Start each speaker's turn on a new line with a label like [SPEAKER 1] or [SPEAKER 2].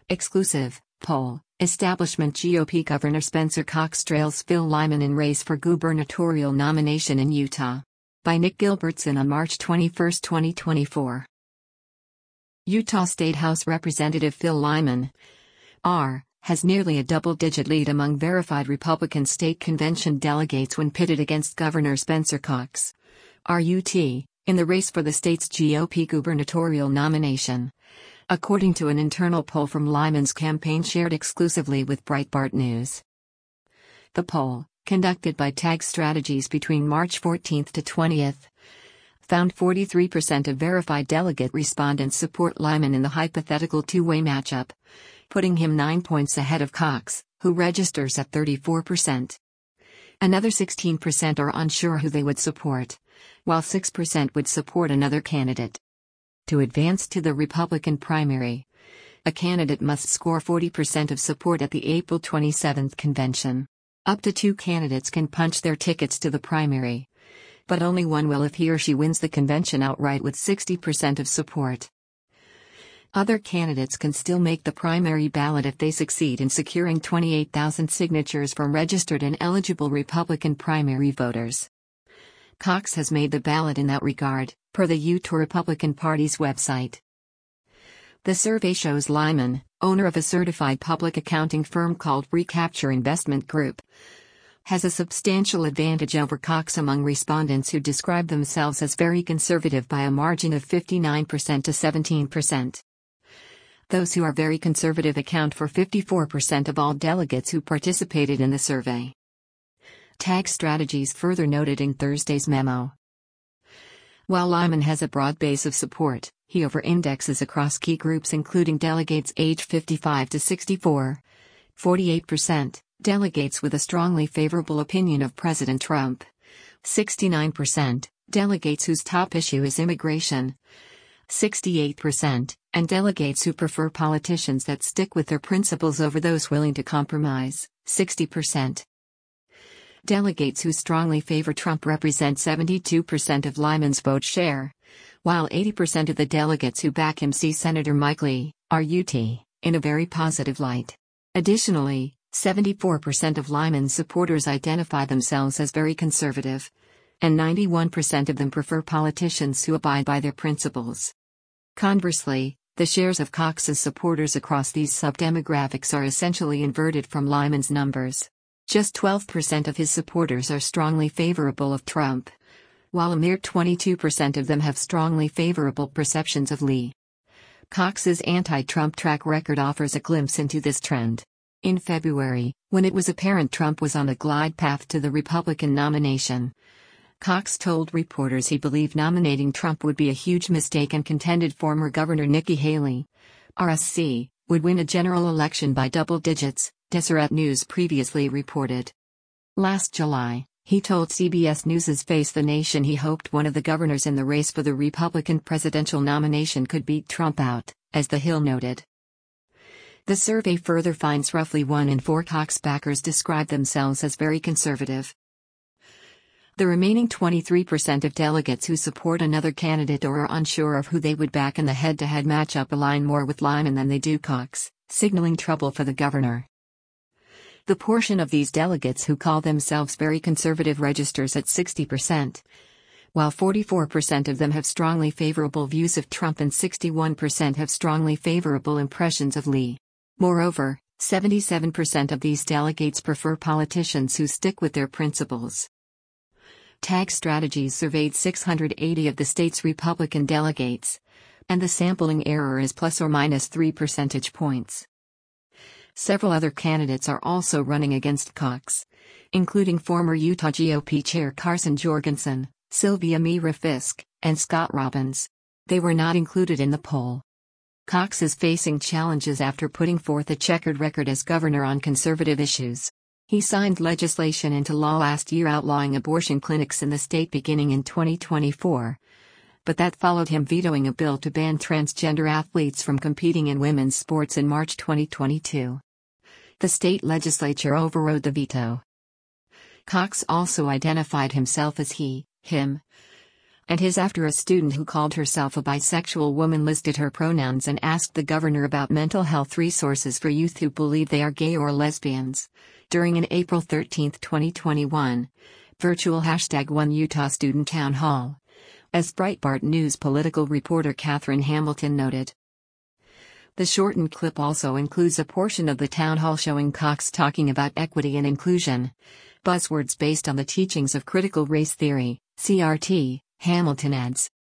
[SPEAKER 1] Exclusive poll. Establishment GOP Governor Spencer Cox trails Phil Lyman in race for gubernatorial nomination in Utah. By Nick Gilbertson on March 21, 2024. Utah State House Representative Phil Lyman, R., has nearly a double-digit lead among verified Republican state convention delegates when pitted against Governor Spencer Cox, RUT, in the race for the state's GOP gubernatorial nomination, according to an internal poll from Lyman's campaign shared exclusively with Breitbart News. The poll, conducted by Tag Strategies between March 14 to 20, found 43% of verified delegate respondents support Lyman in the hypothetical two-way matchup, putting him 9 points ahead of Cox, who registers at 34%. Another 16% are unsure who they would support, while 6% would support another candidate. To advance to the Republican primary, a candidate must score 40% of support at the April 27 convention. Up to 2 candidates can punch their tickets to the primary, but only one will if he or she wins the convention outright with 60% of support. Other candidates can still make the primary ballot if they succeed in securing 28,000 signatures from registered and eligible Republican primary voters. Cox has made the ballot in that regard, per the Utah Republican Party's website. The survey shows Lyman, owner of a certified public accounting firm called Recapture Investment Group, has a substantial advantage over Cox among respondents who describe themselves as very conservative by a margin of 59% to 17%. Those who are very conservative account for 54% of all delegates who participated in the survey. Tag Strategies further noted in Thursday's memo. While Lyman has a broad base of support, he over-indexes across key groups including delegates age 55 to 64, 48%, delegates with a strongly favorable opinion of President Trump, 69%, delegates whose top issue is immigration, 68%, and delegates who prefer politicians that stick with their principles over those willing to compromise, 60%. Delegates who strongly favor Trump represent 72% of Lyman's vote share, while 80% of the delegates who back him see Senator Mike Lee, RUT, in a very positive light. Additionally, 74% of Lyman's supporters identify themselves as very conservative, and 91% of them prefer politicians who abide by their principles. Conversely, the shares of Cox's supporters across these subdemographics are essentially inverted from Lyman's numbers. Just 12% of his supporters are strongly favorable of Trump, while a mere 22% of them have strongly favorable perceptions of Lee. Cox's anti-Trump track record offers a glimpse into this trend. In February, when it was apparent Trump was on a glide path to the Republican nomination, Cox told reporters he believed nominating Trump would be a huge mistake and contended former Governor Nikki Haley, RSC, would win a general election by double digits, Deseret News previously reported. Last July, he told CBS News' Face the Nation he hoped one of the governors in the race for the Republican presidential nomination could beat Trump out, as The Hill noted. The survey further finds roughly 1 in 4 Cox backers describe themselves as very conservative. The remaining 23% of delegates who support another candidate or are unsure of who they would back in the head-to-head matchup align more with Lyman than they do Cox, signaling trouble for the governor. The portion of these delegates who call themselves very conservative registers at 60%, while 44% of them have strongly favorable views of Trump and 61% have strongly favorable impressions of Lee. Moreover, 77% of these delegates prefer politicians who stick with their principles. Tag Strategies surveyed 680 of the state's Republican delegates, and the sampling error is plus or minus 3 percentage points. Several other candidates are also running against Cox, including former Utah GOP Chair Carson Jorgensen, Sylvia Mira Fisk, and Scott Robbins. They were not included in the poll. Cox is facing challenges after putting forth a checkered record as governor on conservative issues. He signed legislation into law last year outlawing abortion clinics in the state beginning in 2024, but that followed him vetoing a bill to ban transgender athletes from competing in women's sports in March 2022. The state legislature overrode the veto. Cox also identified himself as he, him, and his after a student who called herself a bisexual woman listed her pronouns and asked the governor about mental health resources for youth who believe they are gay or lesbians. During an April 13, 2021, virtual #One Utah Student Town Hall, as Breitbart News political reporter Catherine Hamilton noted. The shortened clip also includes a portion of the town hall showing Cox talking about equity and inclusion, buzzwords based on the teachings of critical race theory, CRT. Hamilton adds,